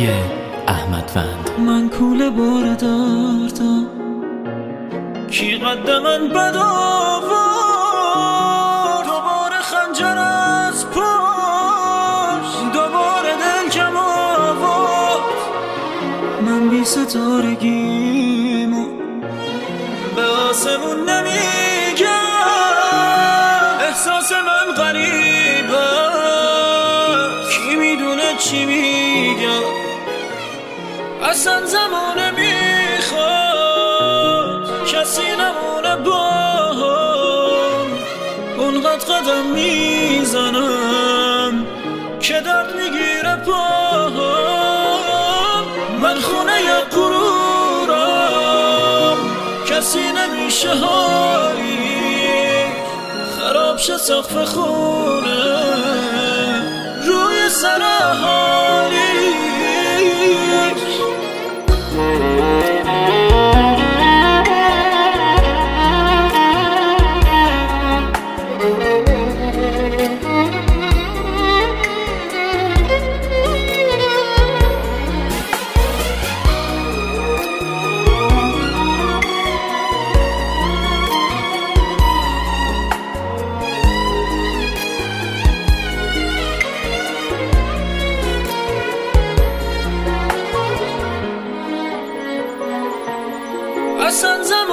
صدای احمدوند. من کوله بار دردم، کی قد من بد آورد، دوباره خنجر از پشت، دوباره دل کم آورد. من بی ستارگیمو به آسمون نمیگم، احساس من غریبه، کی میدونه چی میگم. اصلا زمانه میخواد کسی نمونه با هم، اونقدر قدم میزنم که درد میگیره پاهم. من خونه غرورم، کسی نمیشه هایی، خراب شه سقف خونه روی سر حالی. اصلا